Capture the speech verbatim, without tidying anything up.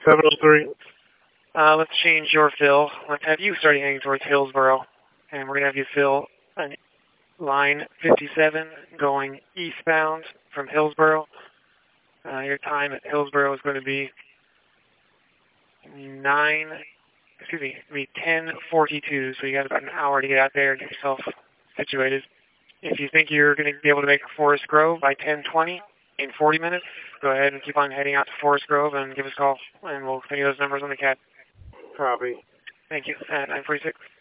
seven oh three. Uh, let's change your fill. Let's have you starting heading towards Hillsboro. And we're going to have you fill on line fifty-seven going eastbound from Hillsboro. Uh, your time at Hillsboro is going to be nine, excuse me, it'll be ten forty-two. So you got about an hour to get out there and get yourself situated. If you think you're going to be able to make Forest Grove by ten twenty in forty minutes, go ahead and keep on heading out to Forest Grove and give us a call, and we'll send you those numbers on the C A D. Copy. Thank you. At nine forty-six.